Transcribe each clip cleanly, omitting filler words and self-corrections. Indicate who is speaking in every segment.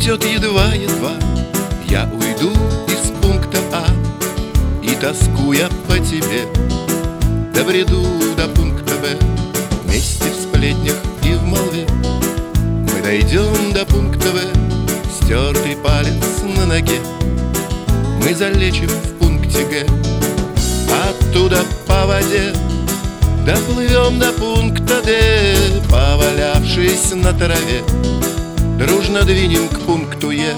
Speaker 1: светет едва-едва, я уйду из пункта А, и, тоскуя по тебе, добреду до пункта Б. Вместе в сплетнях и в молве мы дойдем до пункта В. Стертый палец на ноге мы залечим в пункте Г. Оттуда по воде доплывем до пункта Д. Повалявшись на траве, дружно двинем к пункту Е.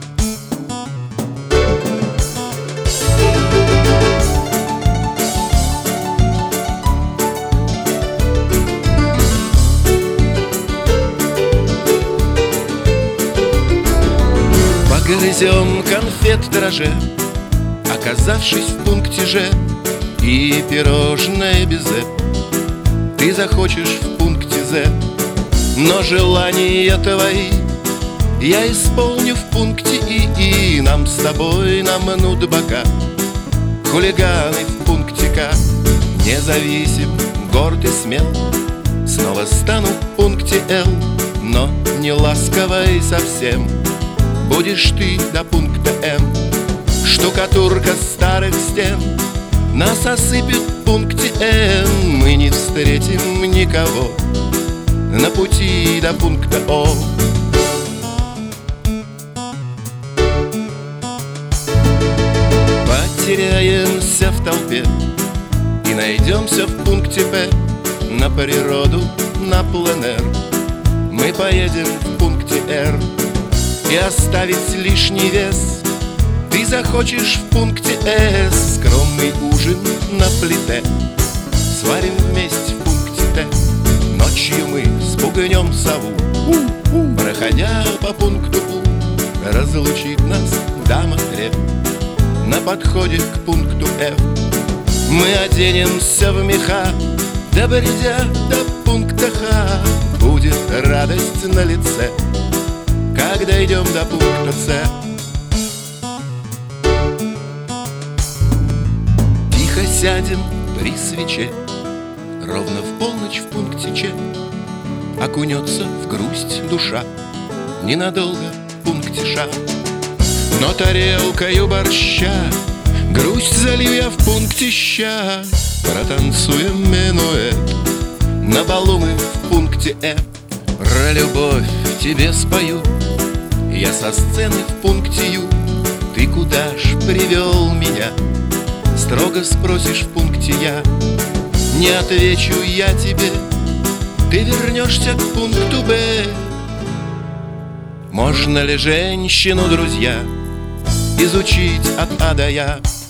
Speaker 1: Погрызем конфет дрожжи, оказавшись в пункте Ж, и пирожное безе ты захочешь в пункте З. Но желания твои я исполню в пункте И. Нам с тобой намнут бока хулиганы в пункте К. Независим, горд и смел, снова стану в пункте Л. Но не ласковой совсем будешь ты до пункта М. Штукатурка старых стен нас осыпет в пункте Н. Мы не встретим никого на пути до пункта О. Потеряемся в толпе и найдемся в пункте П. На природу, на пленэр мы поедем в пункте Р. И оставить лишний вес ты захочешь в пункте С. Скромный ужин на плите сварим вместе в пункте Т. Ночью мы спугнем сову, проходя по пункту У. Разлучит нас дама Р на подходе к пункту Ф. Мы оденемся в меха, добредя до пункта Х. Будет радость на лице, когда дойдем до пункта С. Тихо сядем при свече, ровно в полночь в пункте Ч. Окунется в грусть душа ненадолго в пункте Ш. Но тарелкою борща грусть залью я в пункте Щ. Протанцуем минуэт, на балу мы в пункте Э. Про любовь тебе спою я со сцены в пункте Ю. Ты куда ж привел меня? Строго спросишь в пункте Я. Не отвечу я тебе, ты вернешься к пункту Б. Можно ли женщину, друзья, изучить от А до Я?